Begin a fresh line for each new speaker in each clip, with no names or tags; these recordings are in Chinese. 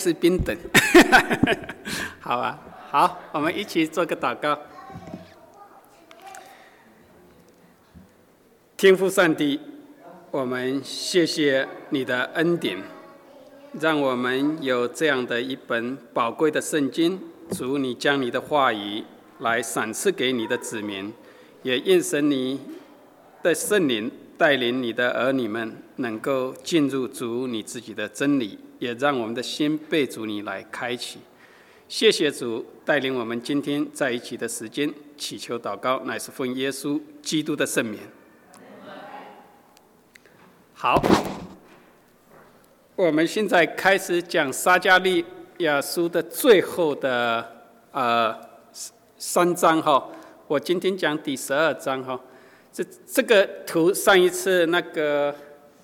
是冰等，好啊，好，我们一起做个祷告。天父上帝，我们谢谢你的恩典，让我们有这样的一本宝贵的圣经。主，你将你的话语来赏赐给你的子民，也愿神你的圣灵带领你的儿女们能够进入主你自己的真理，也让我们的心被主你来开启。谢谢主带领我们今天在一起的时间，祈求祷告乃是奉耶稣基督的圣名。好，我们现在开始讲撒迦利亚书的最后的3章哈。我今天讲第12章哈。这个图上一次那个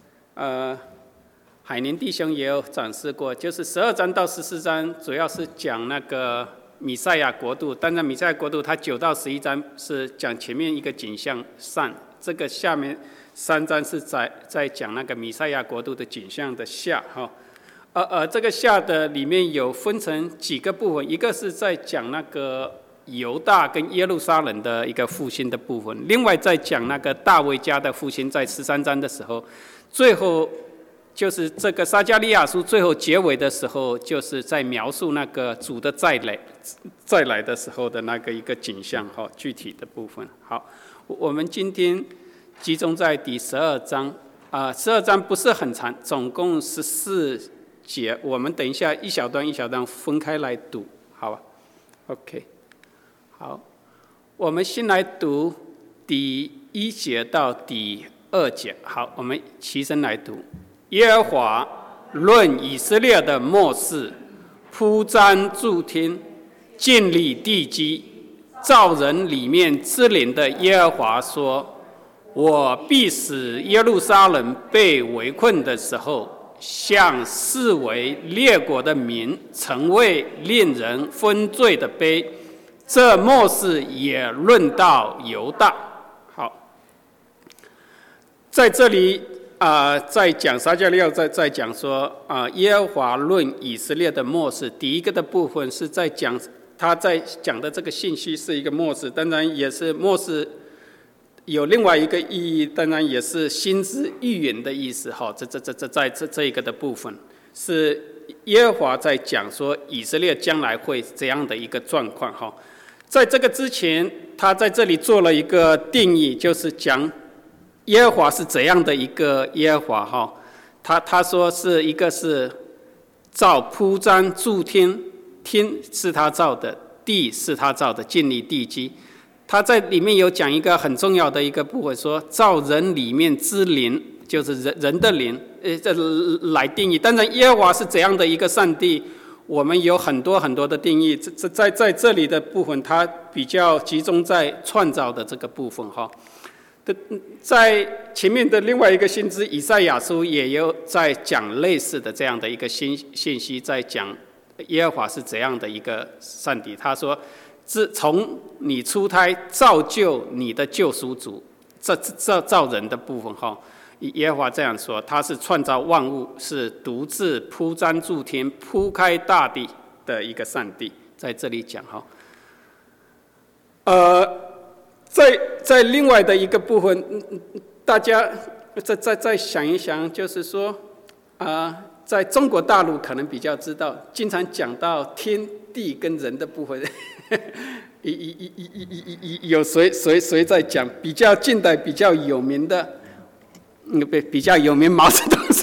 海宁弟兄也有展示过，就是12章到14章主要是讲那个弥赛亚国度，当然弥赛亚国度它9到11章是讲前面一个景象上，这个下面3章是在讲那个弥赛亚国度的景象的下哈。这个下的里面有分成几个部分，一个是在讲那个犹大跟耶路撒冷的一个复兴的部分，另外在讲那个大卫家的复兴，在13章的时候，最后就是这个撒迦利亚书最后结尾的时候，就是在描述那个主的再来的时候的那个一个景象哈，具体的部分。好，我们今天集中在第12章12章不是很长，总共14节，我们等一下一小段一小段分开来读，好吧 ？OK。好，我们先来读第1节到第2节。好，我们齐声来读。耶和华论以色列的末世，铺张诸天，建立地基，造人里面之灵的耶和华说：我必使耶路撒冷被围困的时候，向四围列国的民成为令人昏醉的杯。这末世也论到犹大。好，在这里在讲撒迦利亚在讲说耶和华论以色列的末世。第一个的部分是在讲他在讲的这个信息是一个末世，当然也是末世有另外一个意义，当然也是先知预言的意思哈。这一个的部分是耶和华在讲说以色列将来会怎样的一个状况哈。在这个之前，他在这里做了一个定义，就是讲耶和华是怎样的一个耶和华哈。他说是一个是造铺张诸天，天是他造的，地是他造的，建立地基。他在里面有讲一个很重要的一个部分，说造人里面之灵，就是人的灵，这来定义。当然，耶和华是怎样的一个上帝？我们有很多很多的定义，在这里的部分，它比较集中在创造的这个部分哈。在前面的另外一个先知以赛亚书也有在讲类似的这样的一个信息，在讲耶和华是怎样的一个上帝。他说，自从你出胎造就你的救赎主，这造人的部分哈。耶和华这样说，他是创造万物，是独自铺张诸天、铺开大地的一个上帝，在这里讲哈。在另外的一个部分，大家再想一想，就是说在中国大陆可能比较知道，经常讲到天地跟人的部分，有谁在讲？比较近代比较有名的。比较有名毛泽东是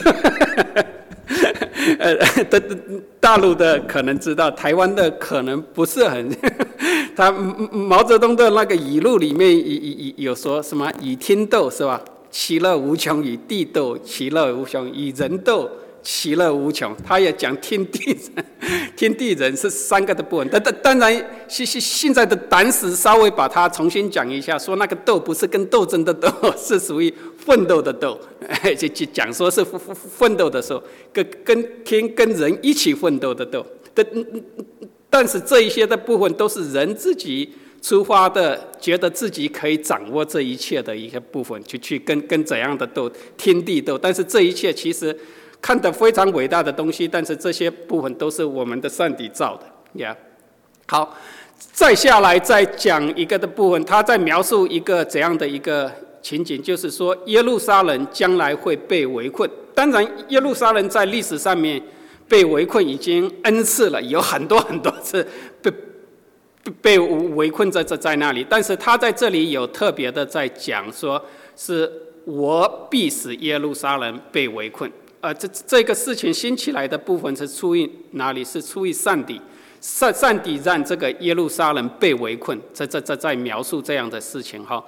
大陆的可能知道，台湾的可能不是很他毛泽东的那个语录里面有说什么与天斗是吧，其乐无穷，与地斗其乐无穷，与人斗其乐无穷。他也讲天地人是3个的部分，当然现在的党史稍微把它重新讲一下，说那个斗不是跟斗争的斗，是属于奋斗的斗，就讲说是奋斗的时候，跟天跟人一起奋斗的斗。但是这一些的部分都是人自己出发的，觉得自己可以掌握这一切的一些部分，去跟怎样的斗，天地斗。但是这一切其实看得非常伟大的东西，但是这些部分都是我们的上帝造的呀。好，再下来再讲一个的部分，他在描述一个怎样的一个情景，就是说耶路撒冷将来会被围困。当然，耶路撒冷在历史上面被围困已经 N 次了，有很多次被围困在那里。但是他在这里有特别的在讲说，是我必使耶路撒冷被围困。这个事情兴起来的部分是出于哪里？是出于上帝。上帝让这个耶路撒冷被围困，在描述这样的事情哈。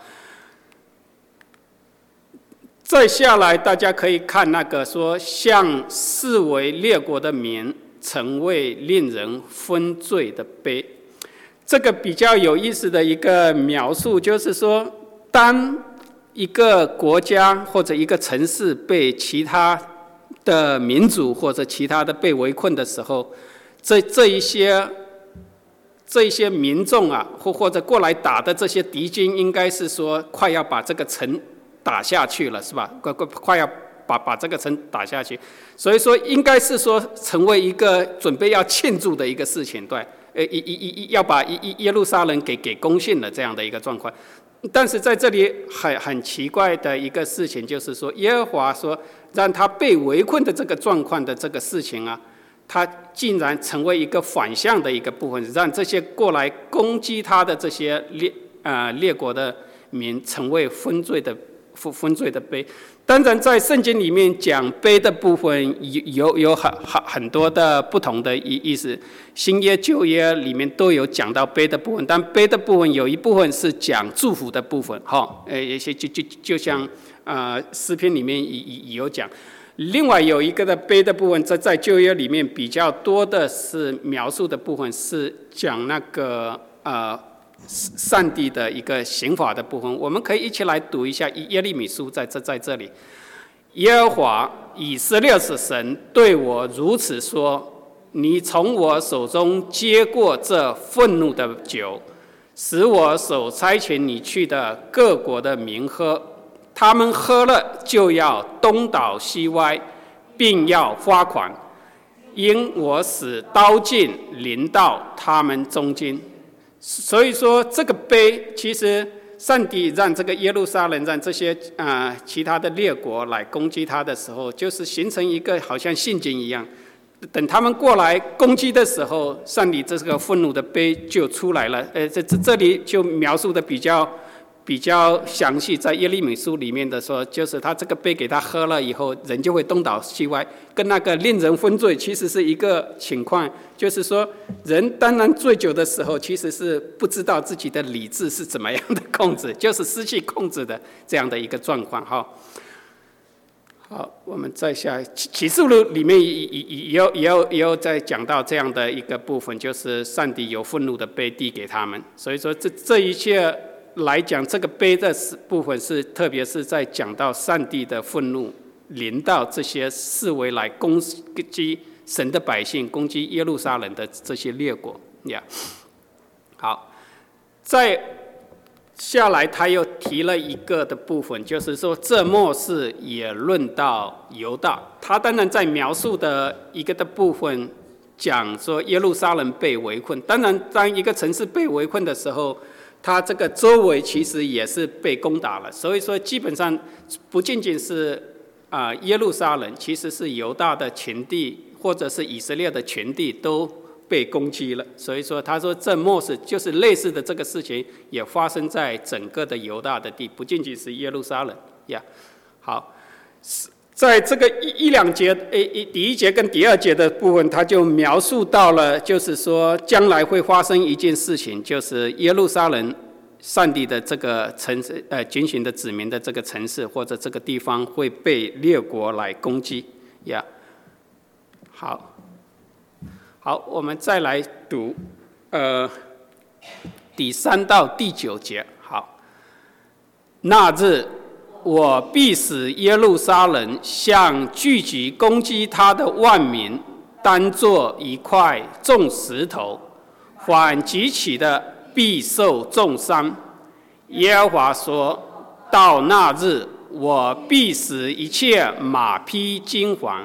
再下来，大家可以看那个说，像视为列国的民，成为令人昏醉的杯。这个比较有意思的一个描述，就是说，当一个国家或者一个城市被其他的民族或者其他的被围困的时候，这一些民众啊，或者过来打的这些敌军，应该是说快要把这个城打下去了，是吧？快要把这个城打下去，所以说应该是说成为一个准备要庆祝的一个事情，对，要把耶路撒冷给攻陷了这样的一个状况。但是在这里很奇怪的一个事情，就是说耶和华说让他被围困的这个状况的这个事情啊，他竟然成为一个反向的一个部分，让这些过来攻击他的这些列国的民成为昏醉的杯。当然在圣经里面讲杯的部分有很多的不同的意思，新约旧约里面都有讲到杯的部分，但杯的部分有一部分是讲祝福的部分，就像诗篇里面有讲。另外有一个的杯的部分，在旧约里面比较多的是描述的部分，是讲那个上帝的一个刑罚的部分。我们可以一起来读一下耶利米书，在这里，耶和华以色列的神对我如此说：你从我手中接过这愤怒的酒，使我所差遣你去的各国的民喝。他们喝了就要东倒西歪，并要发狂，因我使刀剑临到他们中间。所以说这个杯，其实上帝让这个耶路撒冷，让这些其他的列国来攻击他的时候，就是形成一个好像陷阱一样。等他们过来攻击的时候，上帝这个愤怒的杯就出来了。这里就描述的比较详细，在耶利米书里面的说，就是他这个杯给他喝了以后，人就会东倒西歪，跟那个令人昏醉其实是一个情况。就是说，人当然醉酒的时候，其实是不知道自己的理智是怎么样的控制，就是失去控制的这样的一个状况哈。好，我们再下启示录里面也有在讲到这样的一个部分，就是上帝有愤怒的杯递给他们。所以说这一切来讲，这个杯的部分是特别是在讲到上帝的愤怒临到这些视为来攻击神的百姓、攻击耶路撒冷的这些列国呀。好，再下来他又提了一个的部分，就是说这末世也论到犹大。他当然在描述的一个的部分讲说耶路撒冷被围困，当然当一个城市被围困的时候，它这个周围其实也是被攻打了。所以说基本上不仅仅是耶路撒冷，其实是犹大的全地或者是以色列的全地都被攻击了。所以说他说这末世就是类似的这个事情也发生在整个的犹大的地，不仅仅是耶路撒冷呀。好，在这个一两节第一节跟第二节的部分，他就描述到了，就是说将来会发生一件事情，就是耶路撒冷上帝的这个城市拣选的子民的这个城市或者这个地方会被列国来攻击呀。好，我们再来读第3到第9节。好，那日我必使耶路撒冷像聚集攻击他的万民，当作一块重石头，反举起的必受重伤。耶和华说：到那日，我必使一切马匹惊惶，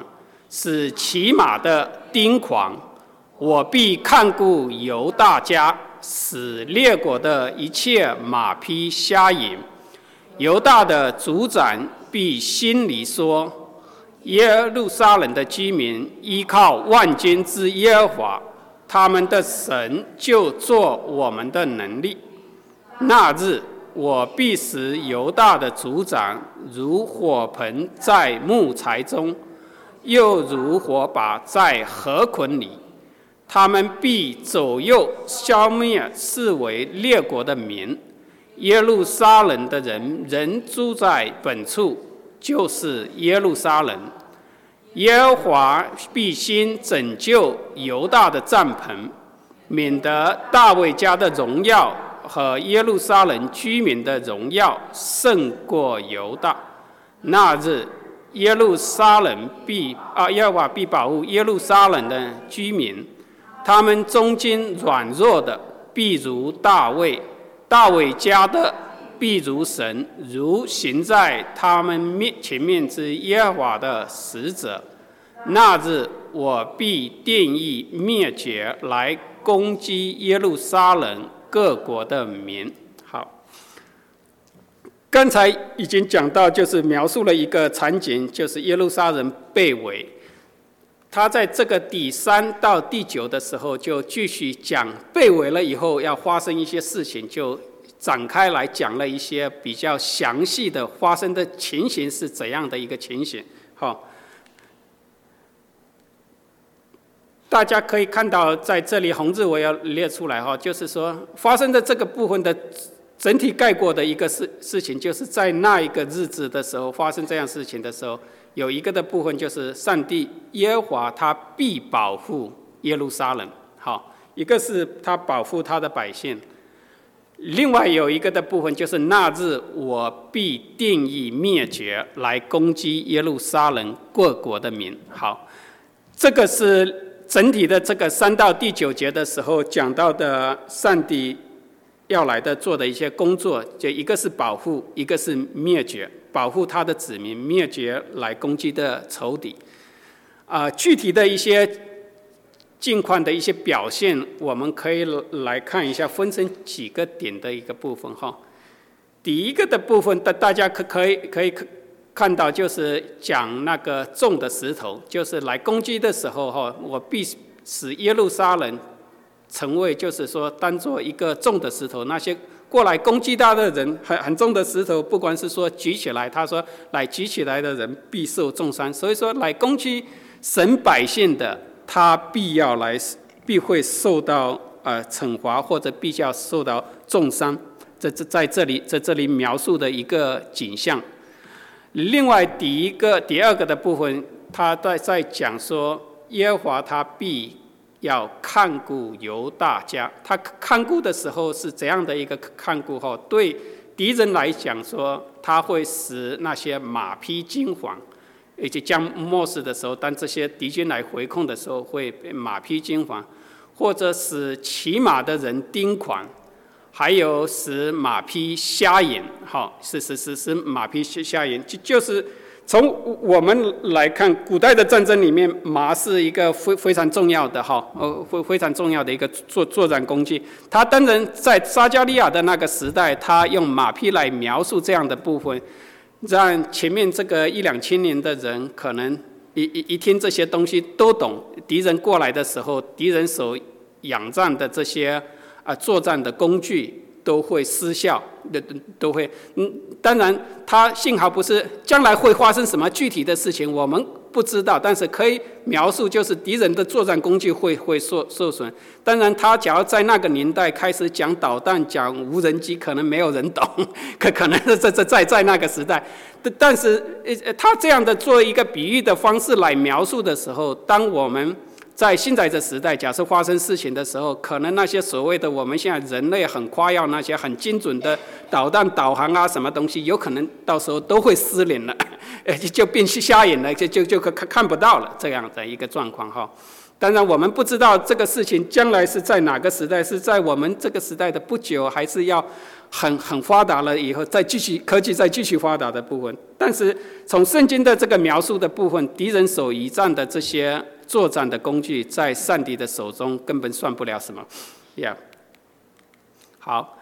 使骑马的癫狂，我必看顾犹大家，使列国的一切马匹瞎眼。犹大的族长必心里说：耶路撒冷的居民依靠万军之耶和华，他们的神就做我们的能力。那日，我必使犹大的族长如火盆在木材中，又如火把在河捆里。他们必左右消灭视为列国的民。耶路撒冷的人仍住在本处，就是耶路撒冷。耶和华必先拯救犹大的帐篷，免得大卫家的荣耀和耶路撒冷居民的荣耀胜过犹大。那日，耶和华必保护耶路撒冷的居民，他们中间软弱的必如大卫，大卫家的必如神，如行在他们前面之耶和华的使者。那日，我必定义灭绝来攻击耶路撒冷各国的民。好，刚才已经讲到，就是描述了一个场景，就是耶路撒冷被围。他在这个第3到第9的时候，就继续讲被围了以后要发生一些事情，就展开来讲了一些比较详细的发生的情形是怎样的一个情形。好，大家可以看到，在这里红字我要列出来哈，就是说发生的这个部分的整体概括的一个事情，就是在那一个日子的时候发生这样事情的时候，有一个的部分就是上帝耶和华他必保护耶路撒冷，好，一个是他保护他的百姓，另外有一个的部分就是那日我必定义灭绝来攻击耶路撒冷各国的民。好，这个是整体的这个3到第9节的时候讲到的上帝要来的做的一些工作，就一个是保护，一个是灭绝，保护他的子民，灭绝来攻击的仇敌。具体的一些境况的一些表现，我们可以来看一下，分成几个点的一个部分哈。第一个的部分，大家可以看到，就是讲那个重的石头，就是来攻击的时候哈，我必使耶路撒冷成为，就是说当做一个重的石头，那些过来攻击他的人，很重的石头，不管是说举起来，他说来举起来的人必受重伤，所以说来攻击神百姓的，他必会受到惩罚，或者必要受到重伤。在这里描述的一个景象。另外第二个的部分，他在讲说耶和华他必要看顾犹大家。他看顾的时候是怎样的一个看顾？对敌人来讲说，他会使那些马匹惊惶，以及将末世的时候，当这些敌军来回控的时候，会被马匹惊惶，或者使骑马的人癫狂，还有使马匹瞎眼，使马匹瞎眼，就是从我们来看，古代的战争里面，马是一个非常重要的非常重要的一个作战工具。他当然在撒迦利亚的那个时代，他用马匹来描述这样的部分，让前面这个1-2千年的人可能一听这些东西都懂。敌人过来的时候，敌人所仰仗的这些作战的工具都会失效，都会。当然，它幸好不是将来会发生什么具体的事情，我们不知道，但是可以描述，就是敌人的作战工具会受损。当然，他假如在那个年代开始讲导弹、讲无人机，可能没有人懂，可能是在那个时代。但是，他这样的做一个比喻的方式来描述的时候，当我们在现在这时代，假设发生事情的时候，可能那些所谓的我们现在人类很夸耀那些很精准的导弹导航啊，什么东西，有可能到时候都会失灵了，就变瞎眼了，就看不到了，这样的一个状况哈。当然，我们不知道这个事情将来是在哪个时代，是在我们这个时代的不久，还是要很发达了以后，科技再继续发达的部分。但是从圣经的这个描述的部分，敌人所倚仗的这些作战的工具，在上帝的手中根本算不了什么。好，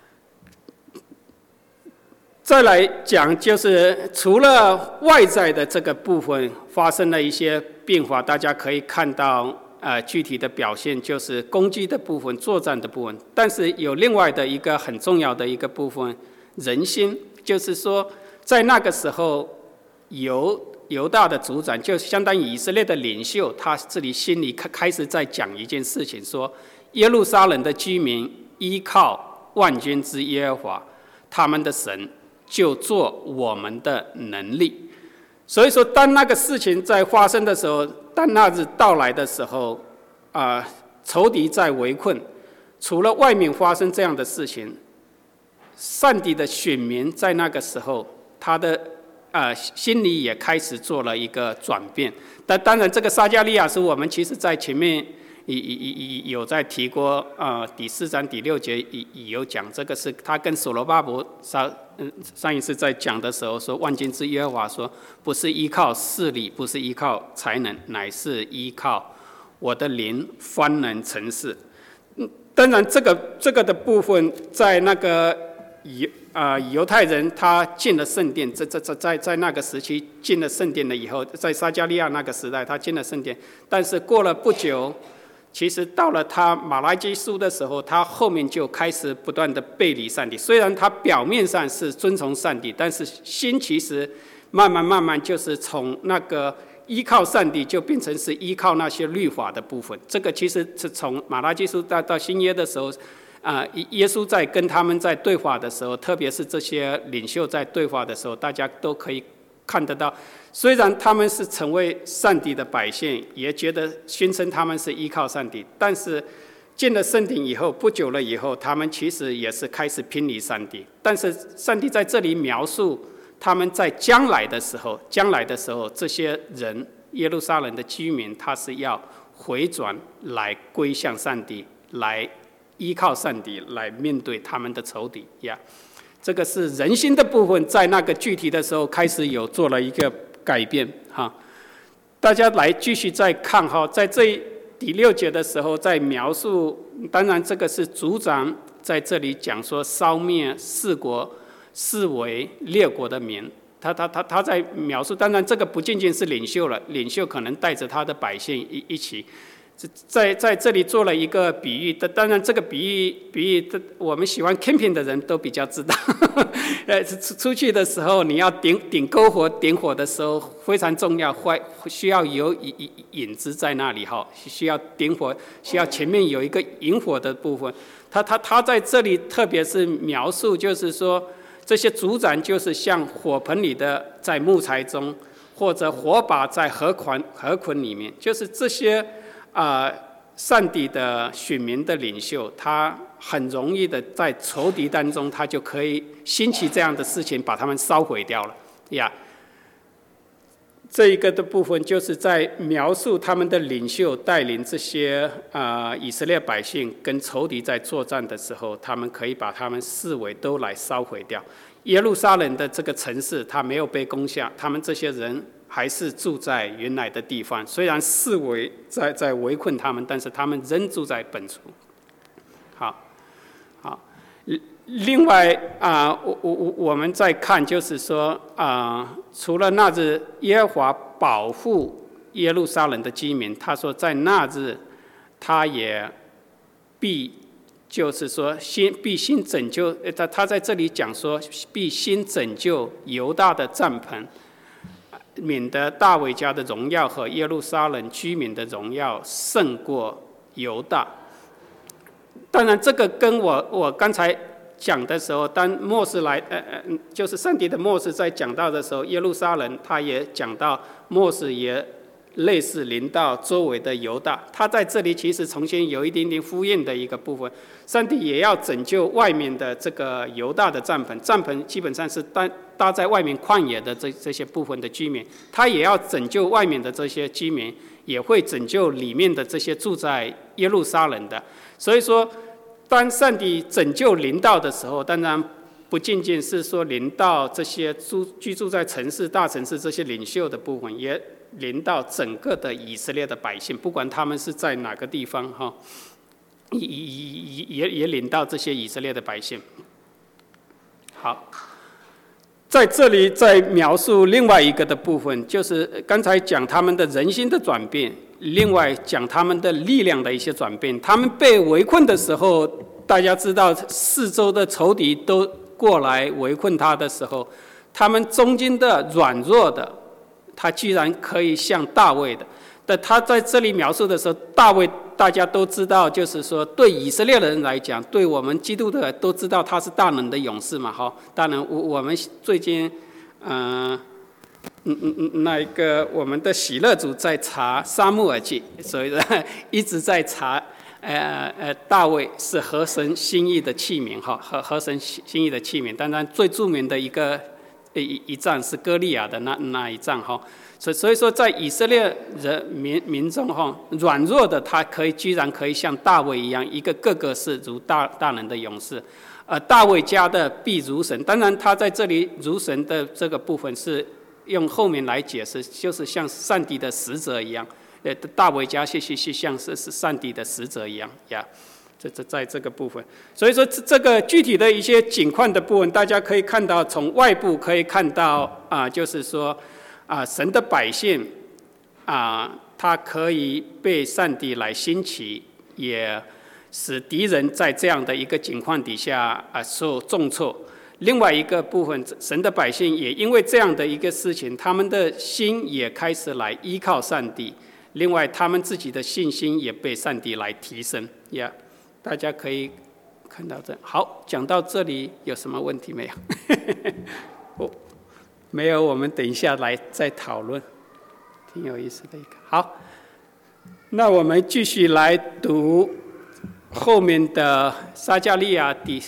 再来讲，就是除了外在的这个部分发生了一些变化，大家可以看到具体的表现，就是攻击的部分、作战的部分。但是有另外的一个很重要的一个部分，人心，就是说，在那个时候，犹大的族长，就相当于以色列的领袖，他这里心里开始在讲一件事情，说耶路撒冷的居民依靠万军之耶和华，他们的神就做我们的能力。所以说，当那个事情在发生的时候，当那日到来的时候，仇敌在围困，除了外面发生这样的事情，上帝的选民在那个时候，他的心里也开始做了一个转变。但当然，这个撒迦利亚是我们其实在前面有在提过，第4章第6节有讲，这个是他跟所罗巴伯上一次在讲的时候说，万军之耶和华说，不是依靠势力，不是依靠才能，乃是依靠我的灵方能成事。当然这个的部分，在那个犹太人他进了圣殿，在那个时期进了圣殿了以后，在撒迦利亚那个时代他进了圣殿，但是过了不久，其实到了他马拉基书的时候，他后面就开始不断的背离上帝。虽然他表面上是遵从上帝，但是心其实慢慢就是从那个依靠上帝，就变成是依靠那些律法的部分。这个其实是从马拉基书到新约的时候，耶稣在跟他们在对话的时候，特别是这些领袖在对话的时候，大家都可以看得到。虽然他们是成为上帝的百姓，也觉得宣称他们是依靠上帝，但是进了圣殿以后，不久了以后，他们其实也是开始偏离上帝。但是上帝在这里描述他们在将来的时候，这些人耶路撒冷的居民，他是要回转来归向上帝，来依靠上帝，来面对他们的仇敌呀。这个是人心的部分，在那个具体的时候开始有做了一个改变哈。大家来继续再看哈，在这第6节的时候，在描述，当然这个是族长在这里讲说烧灭四围列国的民，他在描述，当然这个不仅仅是领袖了，领袖可能带着他的百姓一起。在这里做了一个比喻，当然这个比喻我们喜欢 camping 的人都比较知道。出去的时候你要点篝火，点火的时候非常重要，需要有引子在那里哈，需要点火，需要前面有一个引火的部分。他在这里特别是描述，就是说这些族长就是像火盆里的在木材中，或者火把在河捆里面，就是这些。上帝的选民的领袖，他很容易的在仇敌当中，他就可以兴起这样的事情，把他们烧毁掉了呀。这一个的部分就是在描述他们的领袖带领这些以色列百姓跟仇敌在作战的时候，他们可以把他们四围都来烧毁掉。耶路撒冷的这个城市，它没有被攻下，他们这些人还是住在原来的地方，虽然四围在围困他们，但是他们仍住在本处。好，另外我们再看，就是说除了那日耶和华保护耶路撒冷的居民，他说在那日他也就是说必先拯救，他在这里讲说必先拯救犹大的帐篷，免得大卫家的荣耀和耶路撒冷居民的荣耀胜过犹大。当然这个跟我刚才讲的时候，当末世来就是上帝的末世在讲到的时候，耶路撒冷他也讲到末世也类似临到周围的犹大，他在这里其实重新有一点点呼应的一个部分。上帝也要拯救外面的这个犹大的帐篷基本上是搭在外面旷野的这些部分的居民，他也要拯救外面的这些居民，也会拯救里面的这些住在耶路撒冷的。所以说当上帝拯救临到的时候，当然不仅仅是说临到这些居住在城市、大城市这些领袖的部分，也临到整个的以色列的百姓，不管他们是在哪个地方哈，也临到这些以色列的百姓。好，在这里再描述另外一个的部分，就是刚才讲他们的人心的转变，另外讲他们的力量的一些转变。他们被围困的时候，大家知道四周的仇敌都过来围困他的时候，他们中间的软弱的，他居然可以像大卫的。但他在这里描述的时候，大卫大家都知道，就是说对以色列人来讲，对我们基督的都知道他是大能的勇士嘛，哈。当然我们最近那个我们的喜乐组在查撒母耳记，所以一直在查大卫是合神心意的器皿哈，合神心意的器皿。当然最著名的一仗是歌利亚的那一仗哈。所以说，在以色列人民中哈，软弱的他居然可以像大卫一样，个个是如大能的勇士。大卫家的必如神，当然他在这里如神的这个部分是用后面来解释，就是像上帝的使者一样。大卫家是像是上帝的使者一样呀。这在这个部分，所以说这个具体的一些景况的部分，大家可以看到，从外部可以看到就是说。神的百姓他可以被上帝来兴起，也使敌人在这样的一个情况底下受重挫。另外一个部分，神的百姓也因为这样的一个事情，他们的心也开始来依靠上帝。另外，他们自己的信心也被上帝来提升。大家可以看到这。好，讲到这里有什么问题没有？没有，我们等一下来再讨论，挺有意思的一个。好，那我们继续来读后面的撒迦利亚第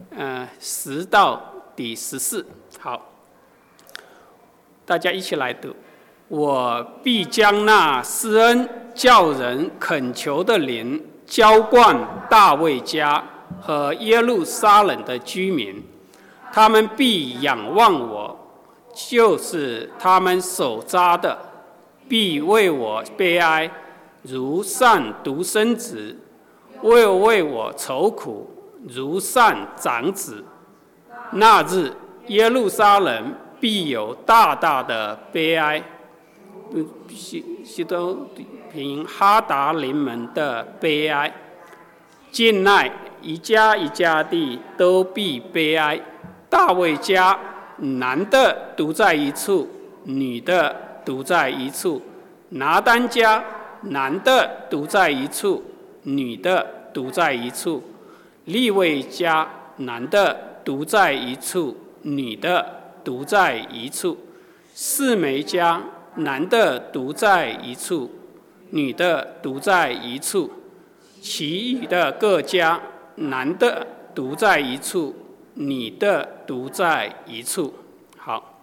10到第14。好，大家一起来读。我必将那施恩叫人恳求的灵浇灌大卫家和耶路撒冷的居民，他们必仰望我。就是他们手扎的，必为我悲哀，如丧独生子；为我愁苦，如丧长子。那日，耶路撒冷必有大大的悲哀，西东平哈达邻门的悲哀，境内一家一家地都必悲哀。大卫家。男的独在一处，女的独在一处；拿单家，男的独在一处，女的独在一处；利未家，男的独在一处，女的独在一处；示每家，男的独在一处，女的独在一处；其余的各家，男的独在一处，你的独在一处。好，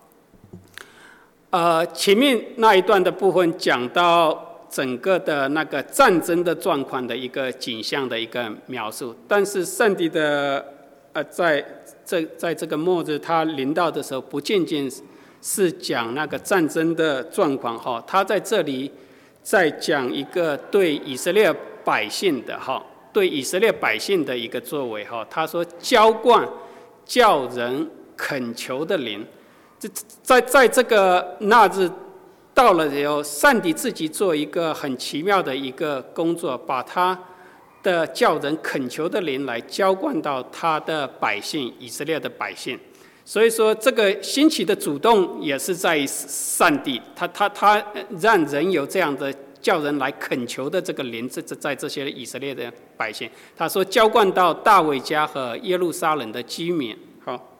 前面那一段的部分讲到整个的那个战争的状况的一个景象的一个描述，但是上帝的在这个末日他临到的时候，不仅仅是讲那个战争的状况哈，他在这里在讲一个对以色列百姓的哈，对以色列百姓的一个作为哈。他说浇灌叫人恳求的灵，在这个那日到了以后，上帝自己做一个很奇妙的一个工作，把他的叫人恳求的灵来浇灌到他的百姓以色列的百姓。所以说这个兴起的主动也是在上帝，他让人有这样的叫人来恳求的这个灵，在这些以色列的百姓，他说浇灌到大卫家和耶路撒冷的居民。好，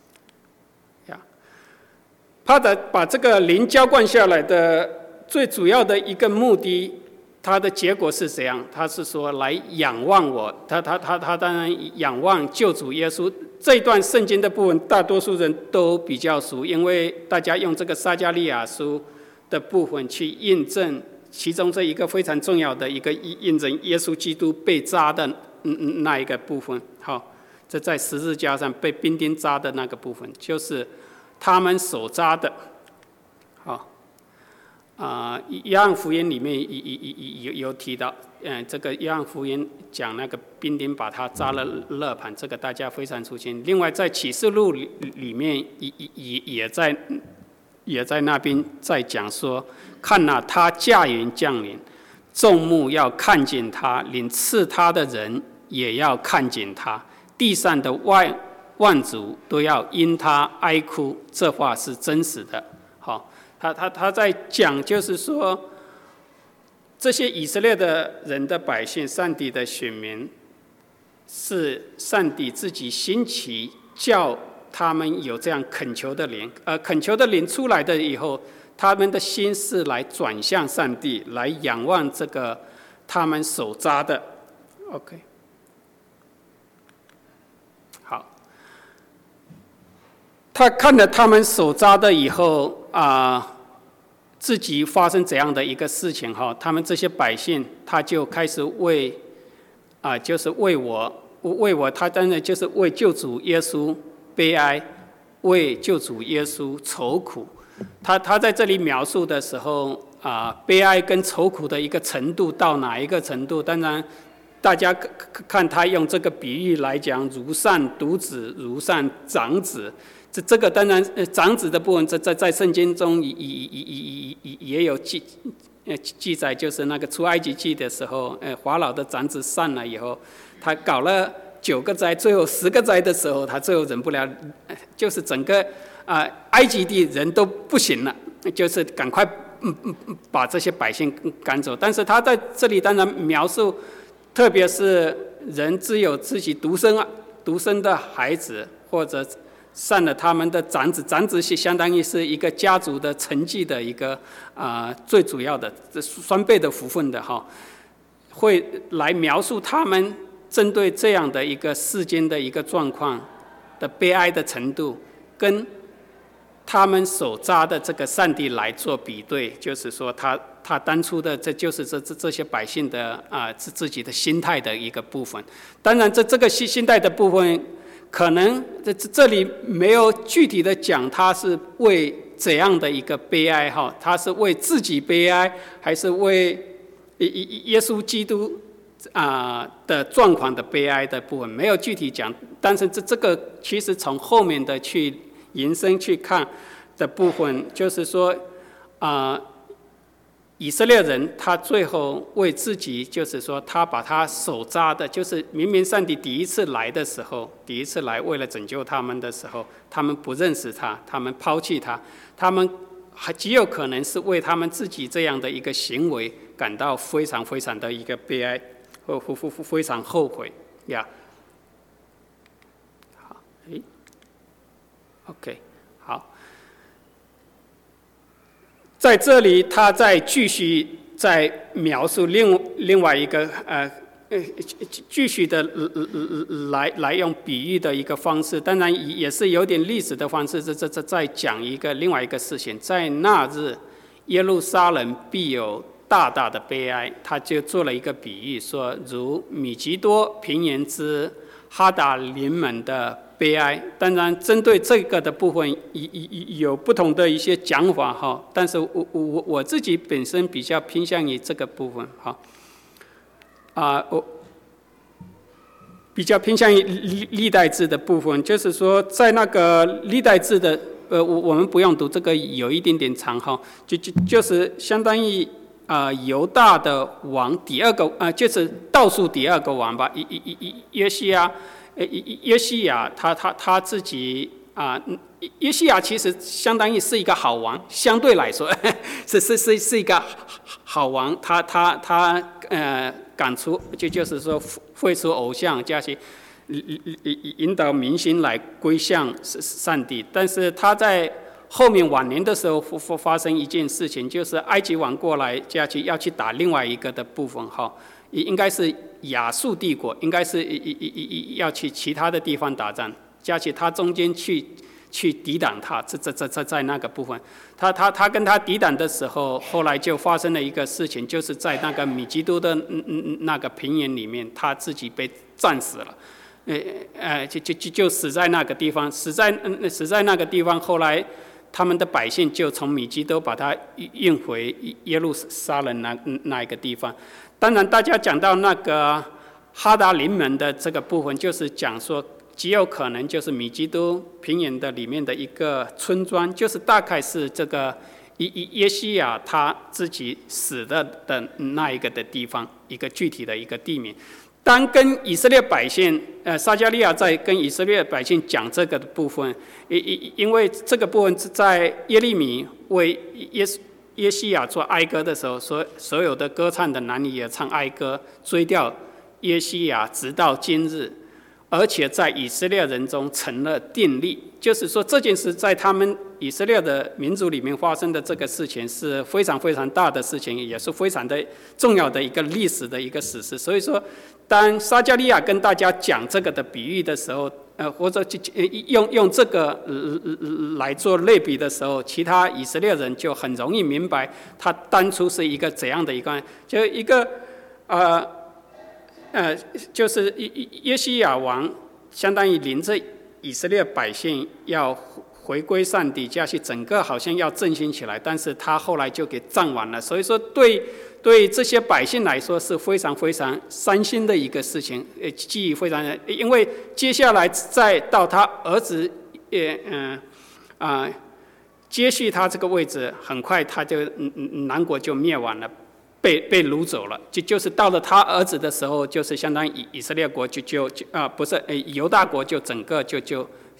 他把这个灵浇灌下来的最主要的一个目的，他的结果是怎样？他是说来仰望我，他当然仰望救主耶稣。这一段圣经的部分，大多数人都比较熟，因为大家用这个撒迦利亚书的部分去印证其中这一个非常重要的一个印证耶稣基督被扎的那一个部分，好，这在十字架上被兵丁扎的那个部分，就是他们手扎的。好，约翰福音里面有提到，这个约翰福音讲那个兵丁把他扎了勒盘，这个大家非常熟悉。另外在启示录里面也在那边在讲说，看哪，他驾云降临，众目要看见他，领刺他的人也要看见他，地上的万族都要因他哀哭。这话是真实的。好，他在讲，就是说，这些以色列的人的百姓，上帝的选民，是上帝自己兴起叫他们有这样恳求的灵，恳求的灵出来的以后，他们的心是来转向上帝，来仰望这个他们手扎的。OK， 好，他看了他们手扎的以后自己发生怎样的一个事情哈，他们这些百姓他就开始就是为我，他当然就是为救主耶稣悲哀，为救主耶稣愁苦。他在这里描述的时候悲哀跟愁苦的一个程度到哪一个程度？当然，大家看他用这个比喻来讲，如上独子，如上长子。这个当然，长子的部分在圣经中也有记载，就是那个出埃及记的时候，法老的长子上来以后，他搞了9个灾，最后10个灾的时候，他最后忍不了，就是整个埃及地人都不行了，就是赶快把这些百姓赶走。但是他在这里当然描述，特别是人只有自己独生的孩子，或者上了他们的长子，长子是相当于是一个家族的承继的一个最主要的双倍的福分的哈，会来描述他们针对这样的一个世间的一个状况的悲哀的程度，跟他们所扎的这个上帝来做比对，就是说他当初的就是这些百姓的自己的心态的一个部分。当然这个心态的部分，可能这里没有具体的讲他是为怎样的一个悲哀哈，他是为自己悲哀，还是为耶稣基督的状况的悲哀的部分没有具体讲。但是这个其实从后面的去延伸去看的部分，就是说以色列人他最后为自己，就是说他把他手扎的，就是明明上帝第一次来的时候，第一次来为了拯救他们的时候，他们不认识他，他们抛弃他，他们还极有可能是为他们自己这样的一个行为感到非常非常的一个悲哀，或非常后悔呀。好，OK， 好。在这里，他再继续再描述另外一个继续的来用比喻的一个方式，当然也是有点历史的方式。再讲另外一个事情，在那日，耶路撒冷必有大大的悲哀。他就做了一个比喻，说如米吉多平原之哈达林门的悲哀。当然，针对这个的部分有不同的一些讲法哈，但是我自己本身比较偏向于这个部分哈。我比较偏向于历代志的部分，就是说在那个历代志的我们不用读这个，有一点点长哈，就是相当于犹大的王第二个就是倒数第二个王吧，约西亚他自己约西亚其实相当于是一个好王，相对来说是一个好王，他赶出就是说废除偶像，加去引导民心来归向上帝。但是他在后面晚年的时候发生一件事情，就是埃及王过来加去要去打另外一个的部分哈，应该是亚述帝国，应该是要去其他的地方打仗，加去他中间去去抵挡他，在那个部分，他跟他抵挡的时候，后来就发生了一个事情，就是在那个米基都的那个平原里面，他自己被战死了，就死在那个地方，死在那个地方，后来他们的百姓就从米基都把他运回耶路撒冷那一个地方。当然，大家讲到那个哈达临门的这个部分，就是讲说极有可能就是米基都平原的里面的一个村庄，就是大概是这个耶西亚他自己死的那一个的地方，一个具体的一个地名。当跟以色列百姓，撒迦利亚在跟以色列百姓讲这个的部分，因为这个部分在耶利米为耶西亚做哀歌的时候，所有的歌唱的男女也唱哀歌，追悼耶西亚直到今日，而且在以色列人中成了定例，就是说这件事在他们以色列的民族里面发生的这个事情是非常非常大的事情，也是非常的重要的一个历史的一个史实。所以说，当撒迦利亚跟大家讲这个的比喻的时候，或者用这个来做类比的时候，其他以色列人就很容易明白他当初是一个怎样的一个，就一个就是耶西亚王相当于领着以色列百姓要回归上帝家去，整个好像要振兴起来，但是他后来就给战完了。所以说对这些百姓来说是非常非常伤心的一个事情，记忆非常，因为接下来再到他儿子接续他这个位置，很快他就南国就灭亡了。被掳走了，就是到了他儿子的时候，就是相当于以色列国不是犹大国就整个就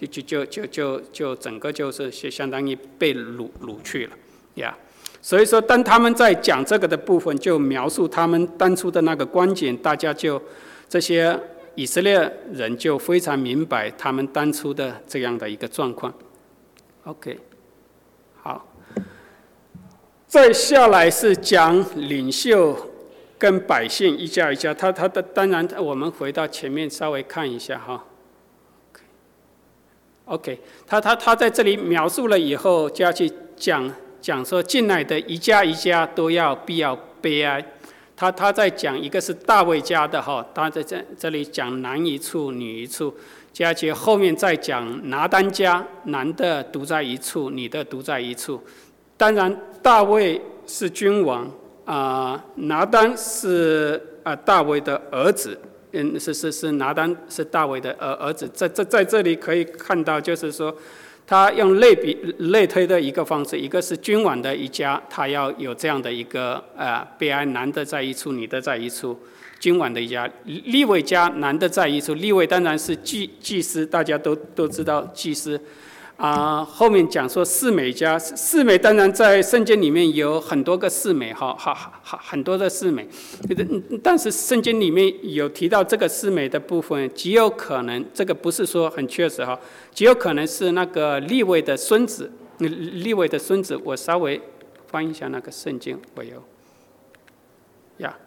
整个就是相当于被掳去了呀。所以说，当他们在讲这个的部分，就描述他们当初的那个光景，大家就这些以色列人就非常明白他们当初的这样的一个状况。OK， 好。再下来是讲领袖跟百姓一家一家，他的当然我们回到前面稍微看一下哈。OK， 他在这里描述了以后，就要去讲说进来的一家一家都必要悲哀。他在讲一个是大卫家的哈，他在这里讲男一处女一处，加起后面再讲拿单家，男的独在一处，女的独在一处。当然，大卫是君王拿单是大卫的儿子，是拿单是大卫的儿子。在这里可以看到，就是说，他用类推的一个方式，一个是君王的一家，他要有这样的一个悲哀，男的在一处，女的在一处。君王的一家，利未家男的在一处，利未当然是祭司，大家都知道祭司。后面讲说示每家，示每当然在圣经里面有很多个示每很多的示每，但是圣经里面有提到这个示每的部分，极有可能这个不是说很确实极有可能是那个利未的孙子，利未的孙子，我稍微翻译一下那个圣经，我有呀。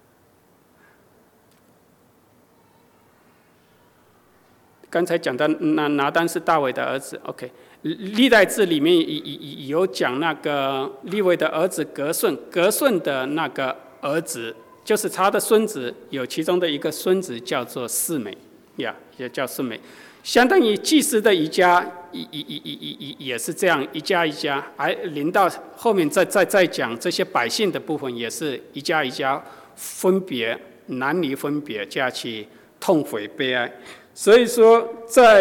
刚才讲到拿单是大卫的儿子 ，OK， 历代志里面有讲那个利未的儿子革顺的那个儿子，就是他的孙子，有其中的一个孙子叫做示每呀，也叫示每，相当于祭司的一家也是这样一家一家，而临到后面再讲这些百姓的部分，也是一家一家分别男女分别加起痛悔悲哀。所以说，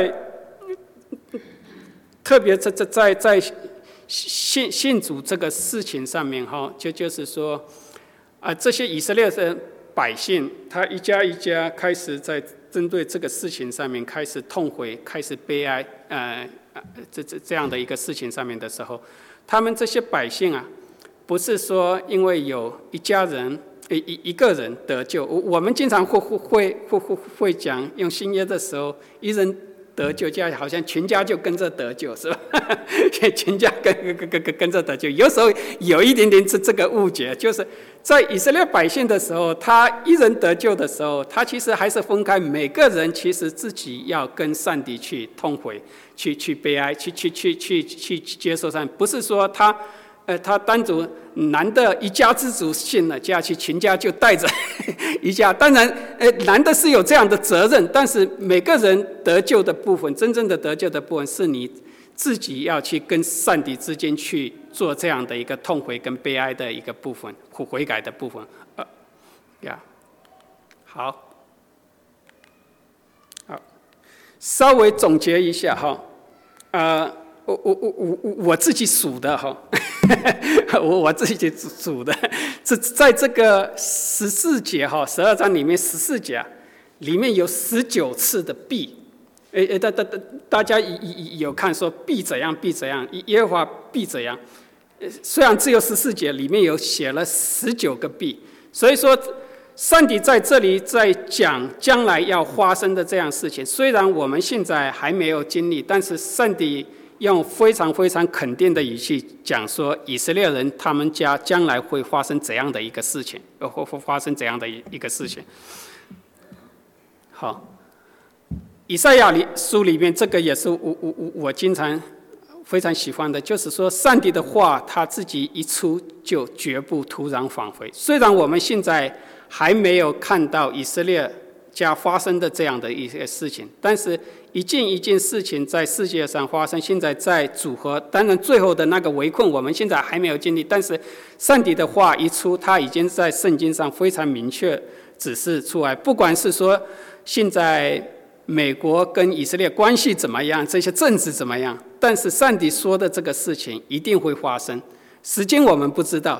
特别在信主这个事情上面就是说，这些以色列的百姓，他一家一家开始在针对这个事情上面开始痛悔、开始悲哀，这样的一个事情上面的时候，他们这些百姓不是说因为有一家人。一个人得救，我们经常会讲用新约的时候，一人得救，就好像全家就跟着得救，是吧？全家跟着得救，有时候有一点点这个误解，就是在以色列百姓的时候，他一人得救的时候，他其实还是分开，每个人其实自己要跟上帝去痛悔，去悲哀，去接受上帝，不是说他单独男的一家之主信了，家去全家就带着一家。当然，男的是有这样的责任，但是每个人得救的部分，真正的得救的部分，是你自己要去跟上帝之间去做这样的一个痛悔跟悲哀的一个部分，悔改的部分。好，稍微总结一下哈，我自己数的哈，我自己数的，在这个14节哈，12章里面14节里面有19次的必，大家有看说必怎样必怎样，耶和华必怎样，虽然只有14节，里面有写了19个必，所以说上帝在这里在讲将来要发生的这样事情，虽然我们现在还没有经历，但是上帝用非常非常肯定的语气讲说，以色列人他们家将来会发生怎样的一个事情，会发生怎样的一个事情。好，以赛亚书里面这个也是我经常非常喜欢的，就是说上帝的话他自己一出就绝不突然返回。虽然我们现在还没有看到以色列家发生的这样的一些事情，但是一件一件事情在世界上发生，现在在组合，当然最后的那个围困我们现在还没有经历，但是上帝的话一出，他已经在圣经上非常明确指示出来，不管是说现在美国跟以色列关系怎么样，这些政治怎么样，但是上帝说的这个事情一定会发生，时间我们不知道。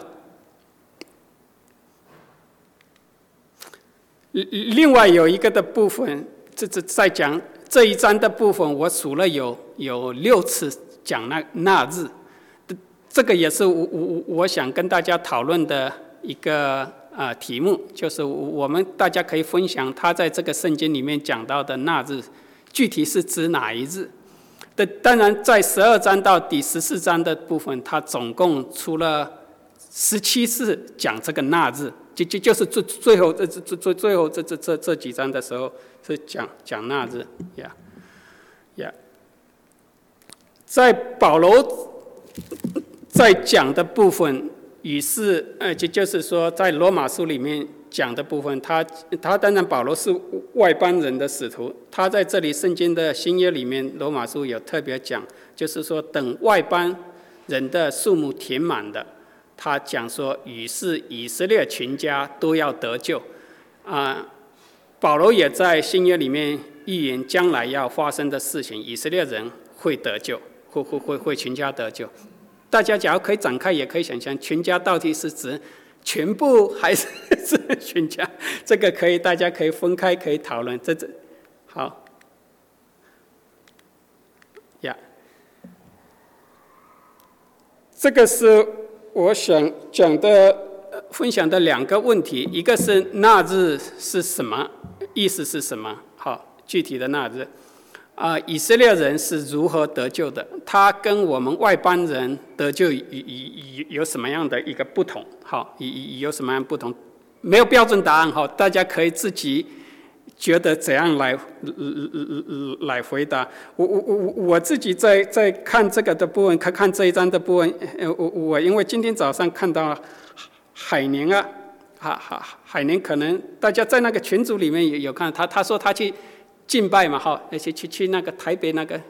另外有一个的部分，在讲这一章的部分，我数了有6次讲那日，这个也是我想跟大家讨论的一个题目，就是我们大家可以分享他在这个圣经里面讲到的那日，具体是指哪一日？当然，在12章到第14章的部分，他总共出了17次讲这个那日。就是最后这几章的时候是讲那日呀。在保罗在讲的部分，于是就是说在罗马书里面讲的部分，他当然保罗是外邦人的使徒，他在这里圣经的新约里面罗马书有特别讲，就是说等外邦人的数目填满的。他讲说，于是以色列全家都要得救，保罗也在新约里面预言将来要发生的事情，以色列人会得救，会全家得救。大家假如可以展开，也可以想象，全家到底是指全部还是全家？这个大家可以分开可以讨论。好呀，这个是我想讲的分享的2个问题，一个是那日是什么，意思是什么？好，具体的那日，以色列人是如何得救的？他跟我们外邦人得救有什么样的一个不同？好，有什么样不同？没有标准答案，好，大家可以自己觉得怎样来回答。我自己在看这个的部分，看这一章的部分，我因为今天早上看到海宁海宁可能大家在那个群组里面有看，他说他去敬拜嘛，哈，去那个台北那个，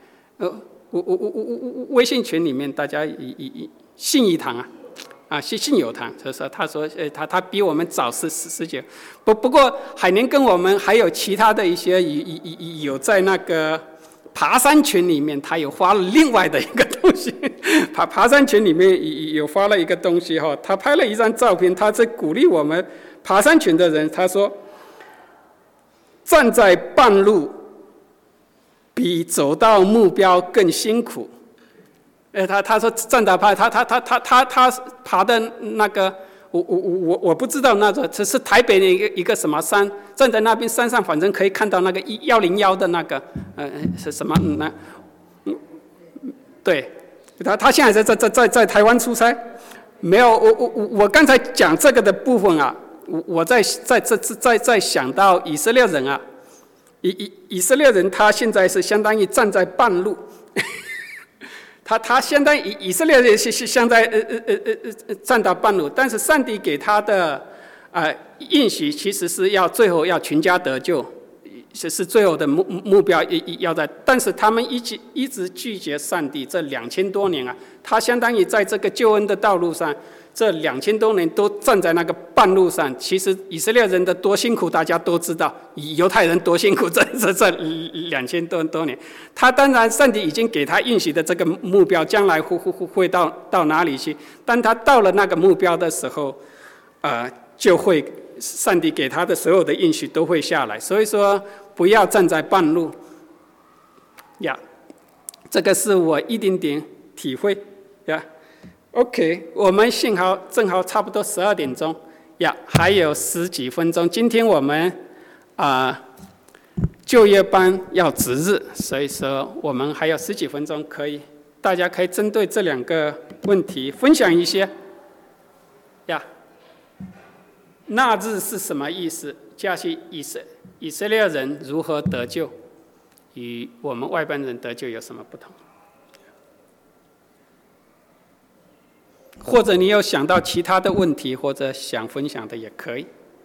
微信群里面大家信义堂信友堂，就是他说，他比我们早19。不过海宁跟我们还有其他的一些有在那个爬山群里面，他有发了另外的一个东西。爬山群里面有发了一个东西哈，他拍了一张照片，他在鼓励我们爬山群的人，他说，站在半路比走到目标更辛苦。他说站到他爬的那个我不知道那个，这是台北的一个什么山，站在那边山上，反正可以看到那个101的那个是什么对，他现在在台湾出差，没有我刚才讲这个的部分啊，我在想到以色列人啊，以色列人他现在是相当于站在半路。他相当于以色列人是相当站到半路，但是上帝给他的应许其实是要最后要全家得救，是最后的目标要在，但是他们一直拒绝上帝，这2000多年啊，他相当于在这个救恩的道路上，这2000多年都站在那个半路上。其实以色列人的多辛苦，大家都知道；犹太人多辛苦，这2000多年。他当然，上帝已经给他应许的这个目标，将来会到哪里去？当他到了那个目标的时候，就会上帝给他的所有的应许都会下来。所以说，不要站在半路呀。这个是我一点点体会呀。OK， 我们正好差不多12点钟呀，还有10几分钟。今天我们就业班要值日，所以说我们还有10几分钟，大家可以针对这2个问题分享一些呀。那日是什么意思？就是以色列人如何得救，与我们外邦人得救有什么不同？或者你有想到其他的问题，或者想分享的也可以。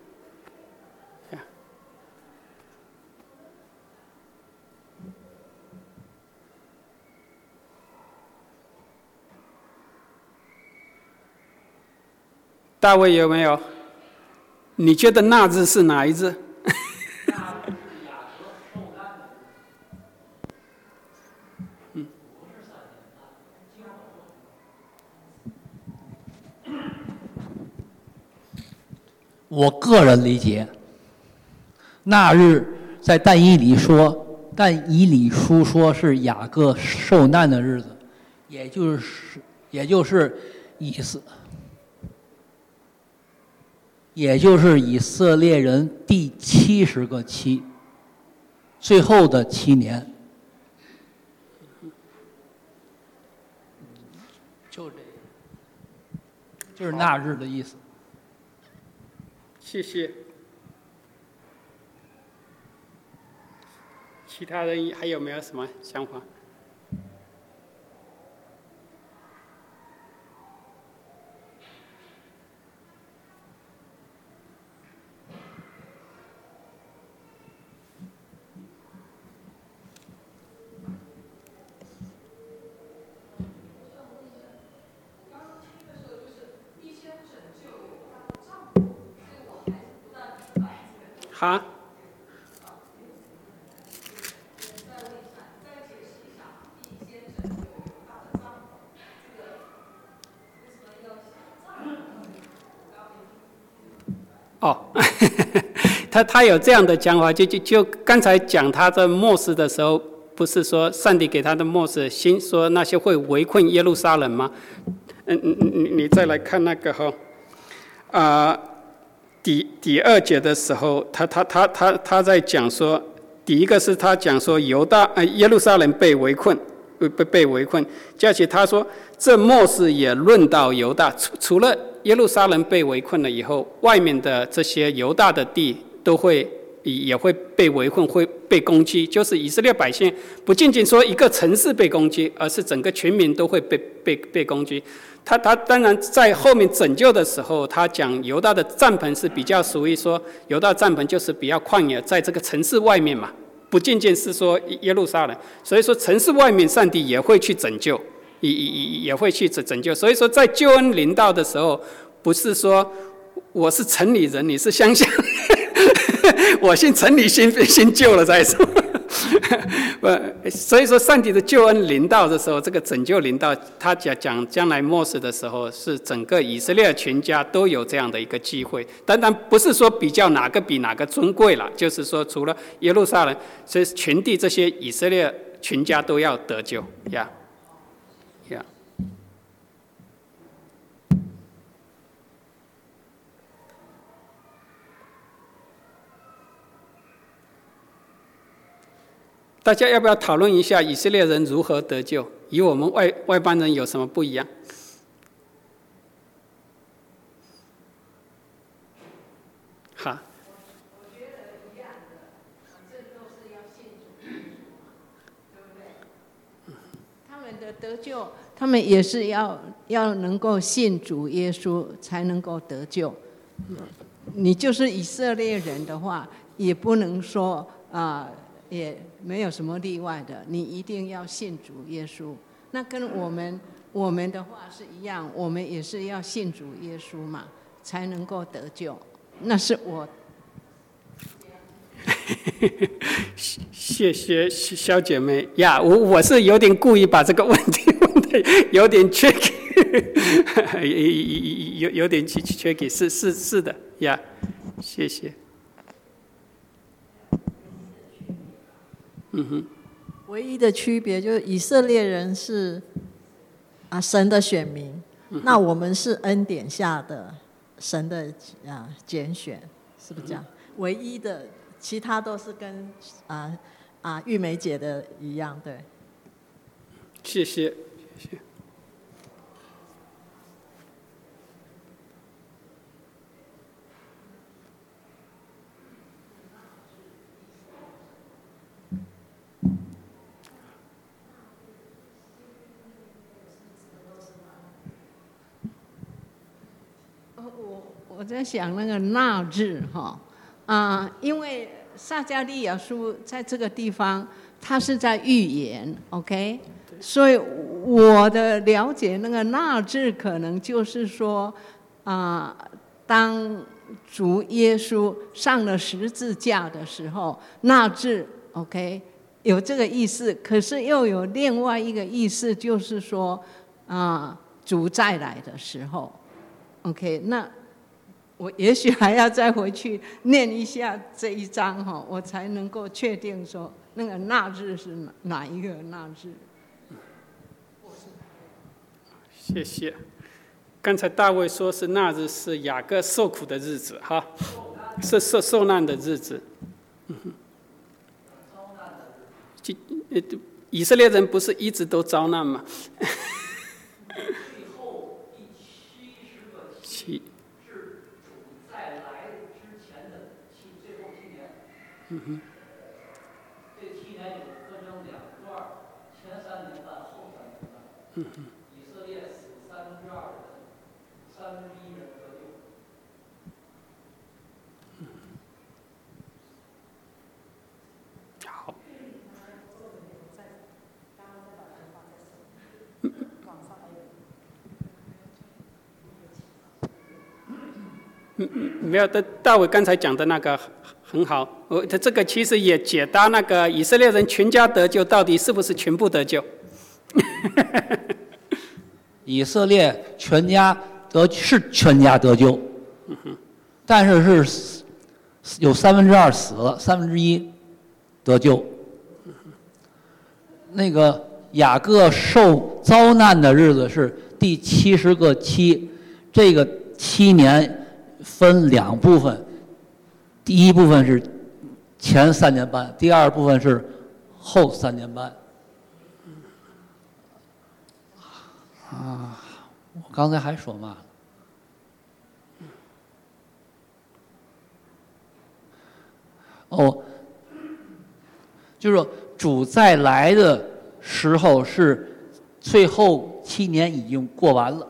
大卫有没有？你觉得那日是哪一日？
我个人理解，那日在但以理书说是雅各受难的日子，也就是以色列人第70个期，最后的7年，就是那日的意思。
谢谢。其他人还有没有什么想法？好。哦，他有这样的讲法，就刚才讲他在末世的时候，不是说上帝给他的末世，先说那些会围困耶路撒冷吗？你再来看那个第2节的时候，他在讲说，第一个是他讲说耶路撒冷被围困，而且他说这末世也论到犹大，除了耶路撒冷被围困了以后，外面的这些犹大的地也会被围困，会被攻击。就是以色列百姓不仅仅说一个城市被攻击，而是整个全民都会被攻击。他当然在后面拯救的时候，他讲犹大的帐篷是比较属于说犹大帐篷就是比较旷野，在这个城市外面嘛，不仅仅是说耶路撒冷，所以说城市外面上帝也会去拯救，也会去拯救。所以说在救恩临到的时候，不是说我是城里人，你是乡下我先城里先救了再说。所以说上帝的救恩临到的时候，这个拯救临到，他讲将来末世的时候，是整个以色列全家都有这样的一个机会。当然不是说比较哪个比哪个尊贵了，就是说除了耶路撒冷，所以全地这些以色列全家都要得救呀。 大家要不要讨论一下以色列人如何得救，与我们外邦人有什么不一样？好。
我觉得一样的，反正都是要信主，对不对？他们的得救，他们也是要能够信主耶稣才能够得救。你就是以色列人的话，也不能说也没有什么例外的，你一定要信主耶稣。那跟我们的话是一样，我们也是要信主耶稣嘛，才能够得救。那是我。
谢谢小姐妹呀，我是有点故意把这个问题问的有点tricky，有点tricky，是的呀，谢谢。
唯一的区别就是以色列人是神的选民，那我们是恩典下的神的拣选，是不是这样？唯一的，其他都是跟玉梅姐的一样，对。
谢谢。
我在想那个纳日因为撒迦利亚书在这个地方，它是在预言 ，OK， 所以我的了解，那个纳日可能就是说当主耶稣上了十字架的时候，纳日 OK 有这个意思，可是又有另外一个意思，就是说主再来的时候 ，OK， 那。我也许还要再回去念一下这一章我才能够确定说那个纳日是哪一个纳日。
谢谢。刚才大卫说是纳日是雅各受苦的日子哈，是受难的日子。以色列人不是一直都遭难吗？
这7年有分成2段，前3年半，后3年半。以色列死2/3人，1/3人得救。
好。没有，大伟刚才讲的那个很好，他这个其实也解答那个以色列人全家得救到底是不是全部得救？
以色列全家全家得救，但是是有2/3死了，1/3得救。那个雅各遭难的日子是第70个7，这个7年。分2部分，第一部分是前3年半，第二部分是后3年半。我刚才还说嘛？就是说主再来的时候是最后7年已经过完了。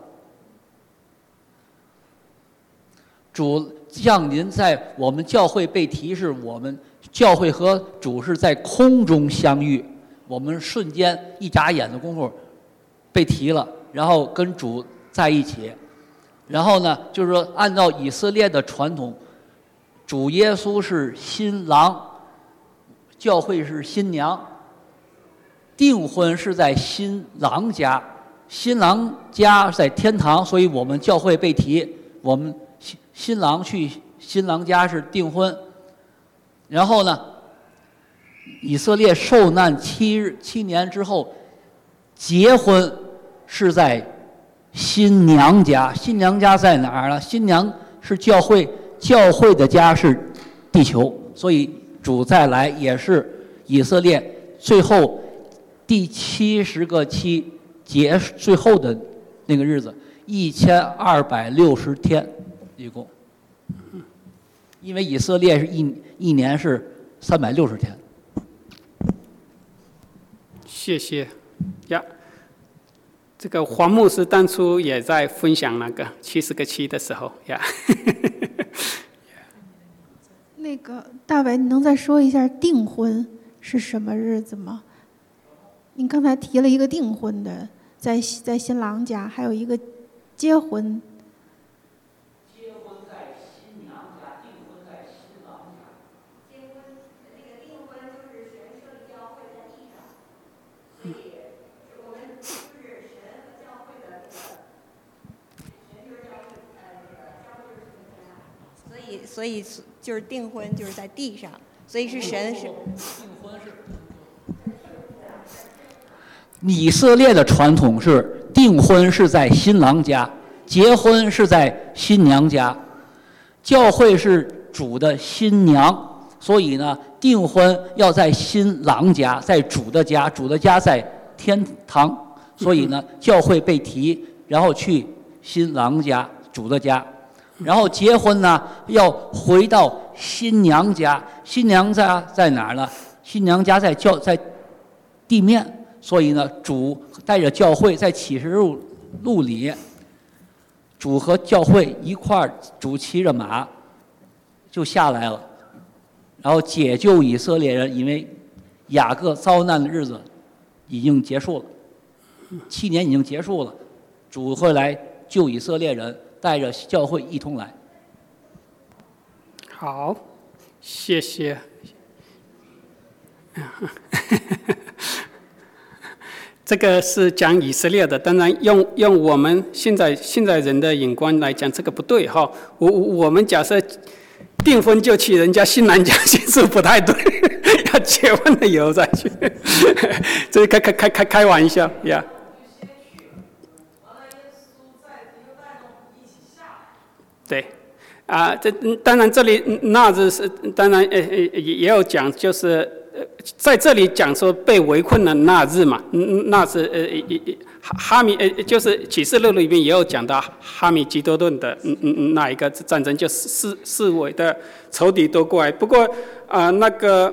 主降临在我们教会被提示，我们教会和主是在空中相遇，我们瞬间一眨眼的功夫被提了，然后跟主在一起。然后呢，就是说按照以色列的传统，主耶稣是新郎，教会是新娘，订婚是在新郎家，新郎家在天堂，所以我们教会被提，我们新郎去新郎家是订婚。然后呢，以色列受难7年之后，结婚是在新娘家。新娘家在哪儿呢？新娘是教会，教会的家是地球，所以主再来也是以色列最后第70个期结最后的那个日子，1260天，一共。因为以色列是一年是360天。
谢谢呀。这个黄牧师当初也在分享那个70个期的时候呀。
那个大伟，你能再说一下订婚是什么日子吗？您刚才提了一个订婚的，在新郎家，还有一个结婚。
结婚在新娘家，订婚在新郎家。
结婚那个订婚就是神圣教会在地上，所以我们就是神和教会的那个，神就是教会，那个教会就是神啊。所以就是订婚就是在地上，所以是神是。订婚是。
以色列的传统是订婚是在新郎家，结婚是在新娘家。教会是主的新娘，所以呢，订婚要在新郎家，在主的家，主的家在天堂，所以呢，教会被提，然后去新郎家，主的家。然后结婚呢，要回到新娘家。新娘家在哪儿呢？新娘家在地面。所以呢，主带着教会在启示录里，主和教会一块儿，主骑着马就下来了，然后解救以色列人，因为雅各遭难的日子已经结束了，7年已经结束了，主会来救以色列人，带着教会一同来。
好，谢谢。这个是讲以色列的，当然用我们现在人的眼光来讲，这个不对哈。我们假设订婚就去人家新郎家，其实不太对，要结婚了以后再去，这开玩笑呀。对，这当然这里那日是当然也有讲，就是在这里讲说被围困的那日嘛，那是哈米就是启示录里面也有讲到哈米基多顿的那一个战争，就四围的仇敌都过来。不过那个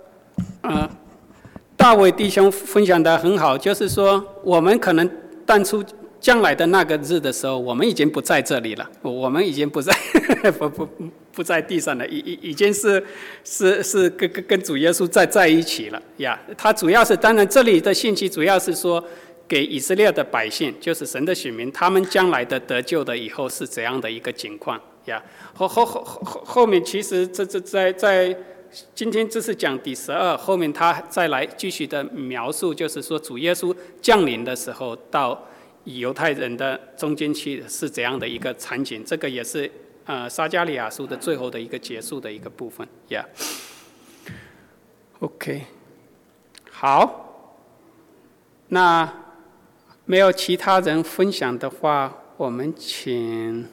大卫弟兄分享的很好，就是说我们可能当初将来的那个日的时候，我们已经不在这里了，我们已经不在不在地上了，已经是跟主耶稣在一起了呀。他主要是当然这里的信息主要是说给以色列的百姓，就是神的选民，他们将来的得救的以后是怎样的一个情况呀。后面其实这在今天这是讲第12，后面他再来继续的描述，就是说主耶稣降临的时候到犹太人的中间去是怎样的一个场景，这个也是撒迦利亚书的最后的一个结束的一个部分呀。OK， 好，那没有其他人分享的话，我们请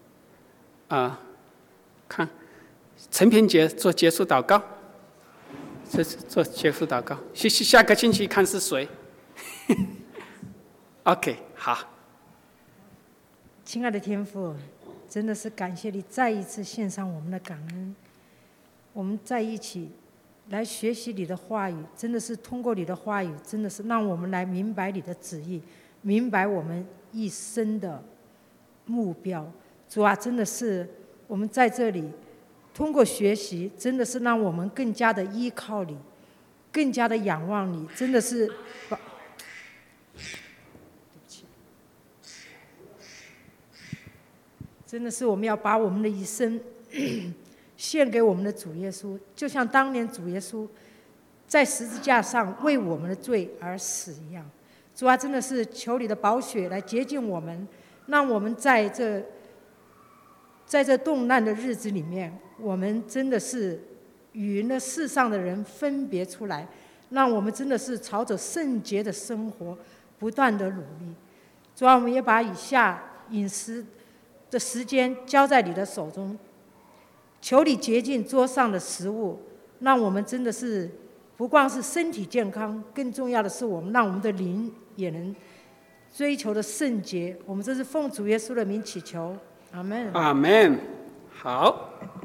看陈平姐做结束祷告，做结束祷告。下个星期看是谁？OK， 好。
亲爱的天父，真的是感谢你再一次献上我们的感恩。我们在一起来学习你的话语，真的是通过你的话语，真的是让我们来明白你的旨意，明白我们一生的目标。主啊，真的是我们在这里通过学习，真的是让我们更加的依靠你，更加的仰望你，真的是真的是我们要把我们的一生献给我们的主耶稣，就像当年主耶稣在十字架上为我们的罪而死一样。主啊，真的是求你的宝血来洁净我们，让我们在这动乱的日子里面，我们真的是与那世上的人分别出来，让我们真的是朝着圣洁的生活不断的努力。主啊，我们也把以下饮食的时间交在你的手中，求你洁净桌上的食物，让我们真的是不光是身体健康，更重要的是我们让我们的灵也能追求的圣洁。我们这是奉主耶稣的名祈求，阿门。
阿门。好。